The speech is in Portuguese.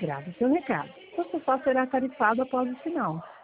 Grave seu recado. Você só será tarifado após o sinal.